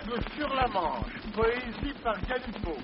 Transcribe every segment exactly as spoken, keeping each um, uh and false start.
épingle sur la Manche, poésie par Galipo.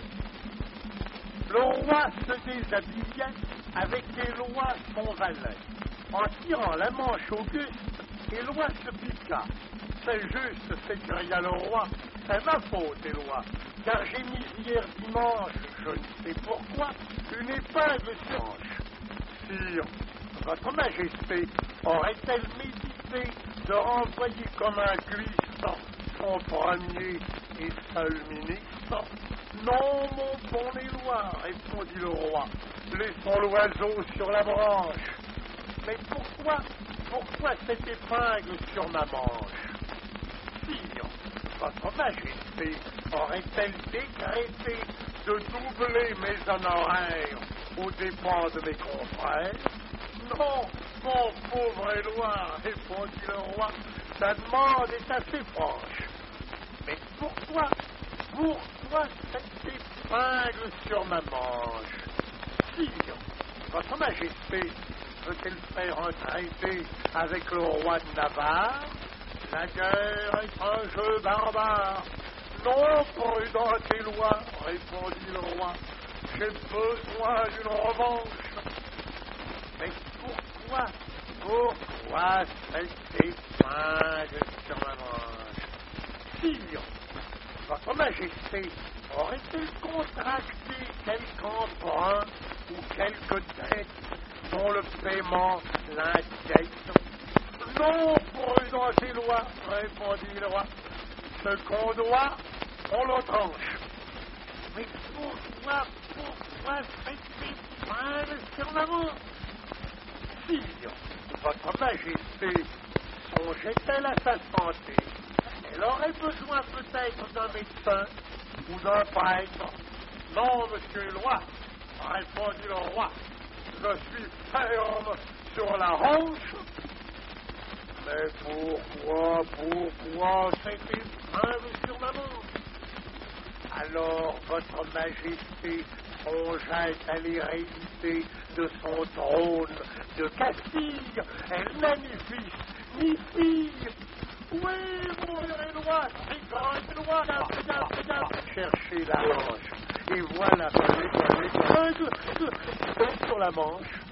Le roi se déshabillait avec les lois son valet. En tirant la manche auguste, Éloi se piqua. C'est juste, s'écria le roi, c'est ma faute, Éloi, car j'ai mis hier dimanche, je ne sais pourquoi, une épingle sur manche. Sire, votre majesté aurait-elle médité de renvoyer comme un cuistot son premier et seul ministre? Non, mon bon Éloi, répondit le roi, laissons l'oiseau sur la branche. Mais pourquoi, pourquoi cette épingle sur ma manche? Sire, votre majesté aurait-elle décrété de doubler mes honoraires aux dépens de mes confrères? Non, mon pauvre Éloi, répondit le roi, ta demande est assez franche. Mais pourquoi, pourquoi cette épingle sur ma manche? Sire, votre majesté veut-elle faire un traité avec le roi de Navarre? La guerre est un jeu barbare. Non, prudent Éloi, répondit le roi, j'ai besoin d'une revanche. Mais pourquoi, pourquoi cette épingle sur ma manche? Sire, votre majesté aurait-elle contracté quelque emprunt ou quelque dette dont le paiement l'inquiète? Non, prudent Éloi, répondit le roi, ce qu'on doit, on le tranche. Mais pourquoi, pourquoi cette épingle sur la manche? Sire, votre majesté songeait-elle à sa santé? Elle aurait besoin peut-être d'un médecin ou d'un prêtre. Non, monsieur Éloi, répondit le roi, je suis ferme sur la hanche. Mais pourquoi, pourquoi cette épingle sur ma manche? Alors votre majesté songeait à l'hérédité de son trône de Castille. Elle n'a ni fils, ni fille. Oui, mon Éloi, c'est grand Éloi, regarde, regarde, cherchez la manche. Et voilà, l'épingle sur la manche.